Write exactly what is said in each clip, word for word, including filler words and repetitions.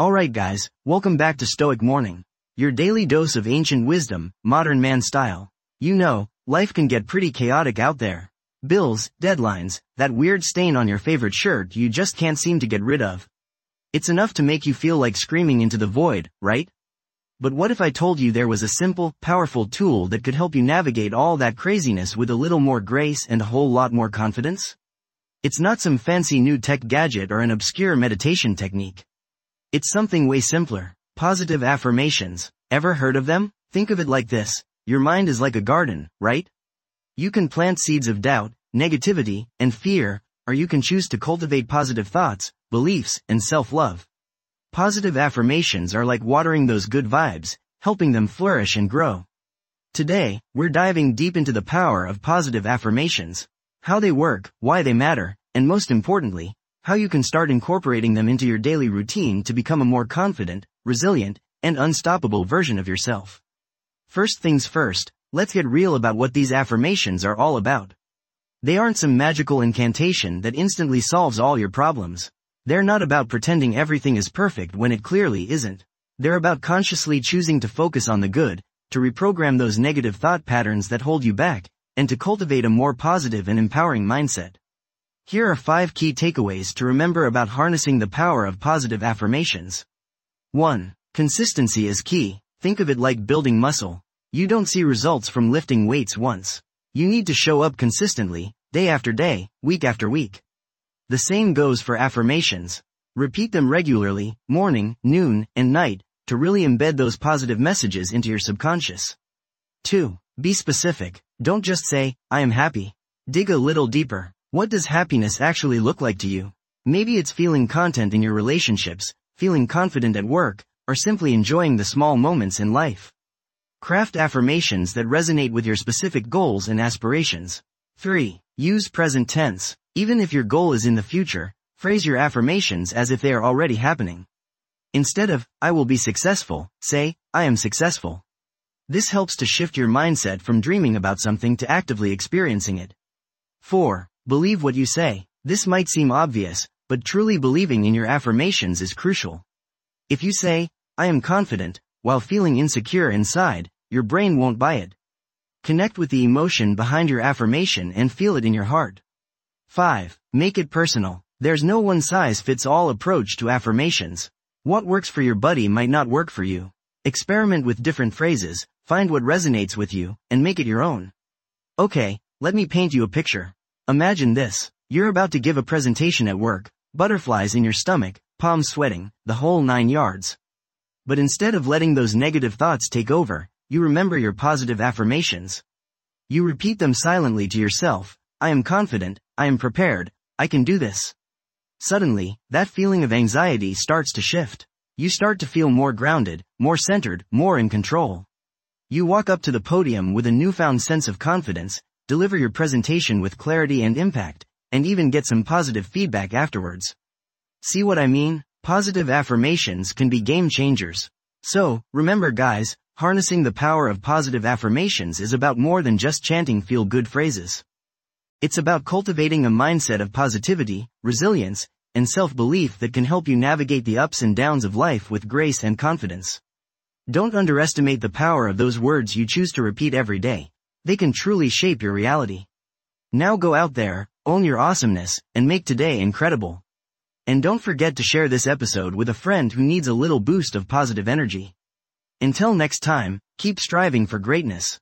Alright guys, welcome back to Stoic Morning. Your daily dose of ancient wisdom, modern man style. You know, life can get pretty chaotic out there. Bills, deadlines, that weird stain on your favorite shirt you just can't seem to get rid of. It's enough to make you feel like screaming into the void, right? But what if I told you there was a simple, powerful tool that could help you navigate all that craziness with a little more grace and a whole lot more confidence? It's not some fancy new tech gadget or an obscure meditation technique. It's something way simpler. Positive affirmations. Ever heard of them? Think of it like this. Your mind is like a garden, right? You can plant seeds of doubt, negativity, and fear, or you can choose to cultivate positive thoughts, beliefs, and self-love. Positive affirmations are like watering those good vibes, helping them flourish and grow. Today, we're diving deep into the power of positive affirmations, how they work, why they matter, and most importantly, how you can start incorporating them into your daily routine to become a more confident, resilient, and unstoppable version of yourself. First things first, let's get real about what these affirmations are all about. They aren't some magical incantation that instantly solves all your problems. They're not about pretending everything is perfect when it clearly isn't. They're about consciously choosing to focus on the good, to reprogram those negative thought patterns that hold you back, and to cultivate a more positive and empowering mindset. Here are five key takeaways to remember about harnessing the power of positive affirmations. one. Consistency is key. Think of it like building muscle. You don't see results from lifting weights once. You need to show up consistently, day after day, week after week. The same goes for affirmations. Repeat them regularly, morning, noon, and night, to really embed those positive messages into your subconscious. two. Be specific. Don't just say, I am happy. Dig a little deeper. What does happiness actually look like to you? Maybe it's feeling content in your relationships, feeling confident at work, or simply enjoying the small moments in life. Craft affirmations that resonate with your specific goals and aspirations. three. Use present tense. Even if your goal is in the future, phrase your affirmations as if they are already happening. Instead of, I will be successful, say, I am successful. This helps to shift your mindset from dreaming about something to actively experiencing it. four. Believe what you say. This might seem obvious, but truly believing in your affirmations is crucial. If you say, I am confident, while feeling insecure inside, your brain won't buy it. Connect with the emotion behind your affirmation and feel it in your heart. five. Make it personal. There's no one-size-fits-all approach to affirmations. What works for your buddy might not work for you. Experiment with different phrases, find what resonates with you, and make it your own. Okay, let me paint you a picture. Imagine this. You're about to give a presentation at work, butterflies in your stomach, palms sweating, the whole nine yards. But instead of letting those negative thoughts take over, you remember your positive affirmations. You repeat them silently to yourself. I am confident, I am prepared, I can do this. Suddenly, that feeling of anxiety starts to shift. You start to feel more grounded, more centered, more in control. You walk up to the podium with a newfound sense of confidence, deliver your presentation with clarity and impact, and even get some positive feedback afterwards. See what I mean? Positive affirmations can be game changers. So, remember guys, harnessing the power of positive affirmations is about more than just chanting feel-good phrases. It's about cultivating a mindset of positivity, resilience, and self-belief that can help you navigate the ups and downs of life with grace and confidence. Don't underestimate the power of those words you choose to repeat every day. They can truly shape your reality. Now go out there, own your awesomeness, and make today incredible. And don't forget to share this episode with a friend who needs a little boost of positive energy. Until next time, keep striving for greatness.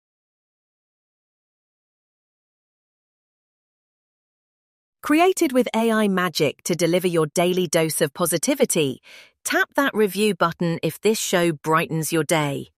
Created with A I magic to deliver your daily dose of positivity, tap that review button if this show brightens your day.